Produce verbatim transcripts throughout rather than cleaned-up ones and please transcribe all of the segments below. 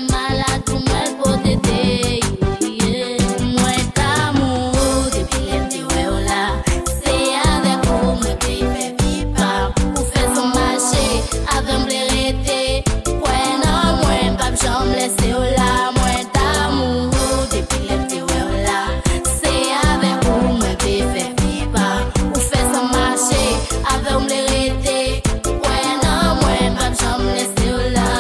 malade pour moi pour t'aider. Moi d'amour depuis l'été ouais là. C'est avec vous moi qui fait vivre. Pour faire son marché avec m'l'arrêter. Ouais non moi pas j'aime laisser là. Moi d'amour depuis l'été ouais là. C'est avec vous moi qui fait vivre. Pour faire son marché avec m'l'arrêter. Ouais non moi pas j'aime laisser là.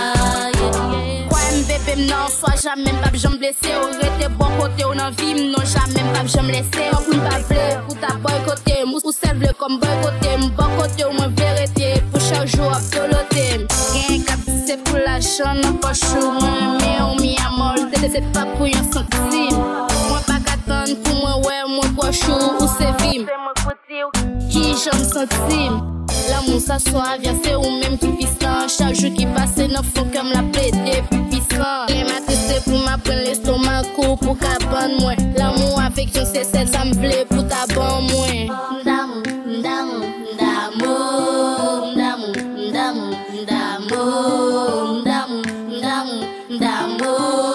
Non, soit jamais pas j'aime blesser. Ou rester bon côté ou non vie. Non, jamais pas j'aime laisser. Ou pas blé, ou ta boycotter. Mousse ou serve comme boycotter. Bon côté ou mon vérité. Pour chaque jour à piloter. Gain cap c'est pour la chaîne. Pas chou, moi mais on m'y a mol. C'est pas pour un centime. Moi pas qu'attendre pour moi, ouais, moi quoi chou ou c'est vim. Qui j'aime centime. L'amour s'assoit, vient c'est ou même tout puissant. Chaque jour qui passe, non faut comme la péter plus puissant. Les matrices pour m'apprendre l'estomac court pour qu'à bonne moi. L'amour avec je sais celle ça me plaît pour ta bonne moi. D'amour, d'amour, d'amour, d'amour, d'amour, d'amour, d'amour, d'amour, d'amour.